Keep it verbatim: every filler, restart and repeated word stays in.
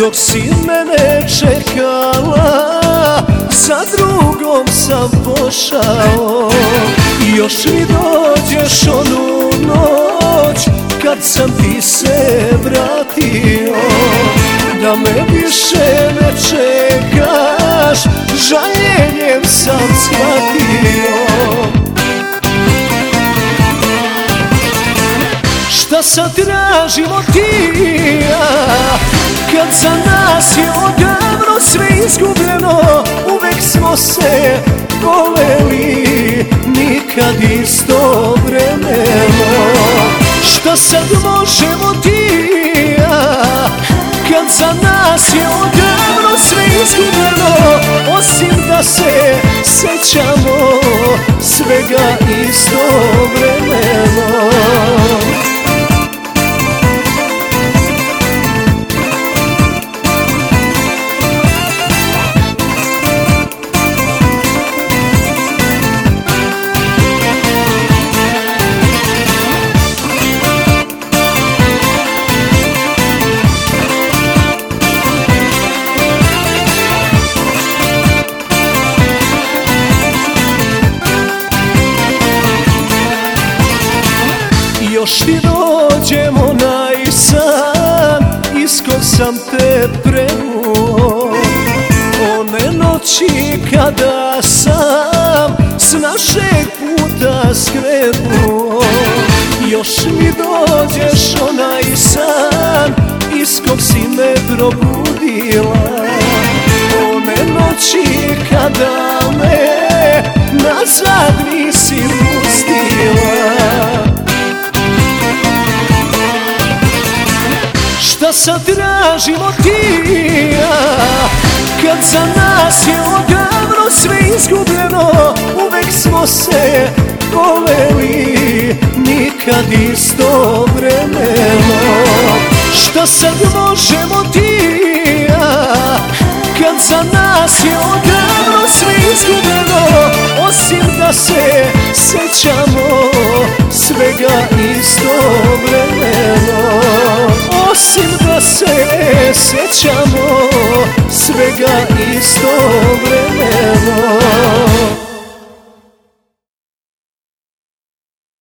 dok si mene čekala, za drugom sam pošao. Još mi dođeš onu noć kad sam ti se vratio, da me više ne čekaš, žaljenjem sam shvatio. Šta sad tražimo ti i ja, kad za nas je odavno sve izgubljeno? Uvek smo se voleli, nikad istovremeno. Šta sad možemo ti i ja, kad za nas je odavno sve izgubljeno? Osim da se sećamo svega istovremeno. Još ti dođem onaj san iz kog sam te prenuo, one noći kada sam s našeg puta skrenuo. Još mi dođeš onaj san iz kog si me probudila, one noći kada me nazad nisi pustila. Šta sad tražimo ti i ja, kad za nas je odavno sve izgubljeno? Uvek smo se voleli, nikad istovremeno. Šta sad možemo ti i ja, kad za nas je odavno sve izgubljeno? Osim da se sećamo svega istovremeno. Osim da se sećamo svega istovremeno.